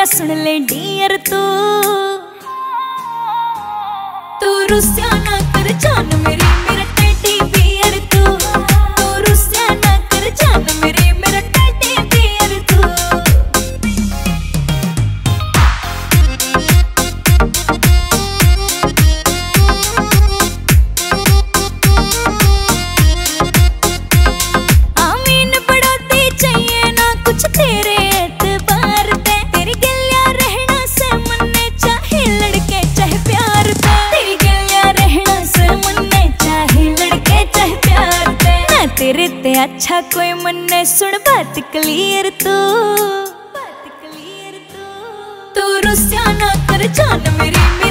सुन ले डियर तू रुस्या ना कर जान मेरी मेरा टेडी बियर तू रुस्या ना कर जान मेरी मेरा टेडी बियर तू। आमीन बढ़ोती चाहिए ना कुछ तेरे एतबार पे, तेरी गिलिया रहना से मन्ने चाहे लड़के चाहे प्यार पे, तेरी गिलिया रहना से मन्ने चाहे लड़के चाहे प्यार पे। ना तेरे ते अच्छा कोई मन्ने सुन बात क्लियर तू रुस्या ना कर जान मेरी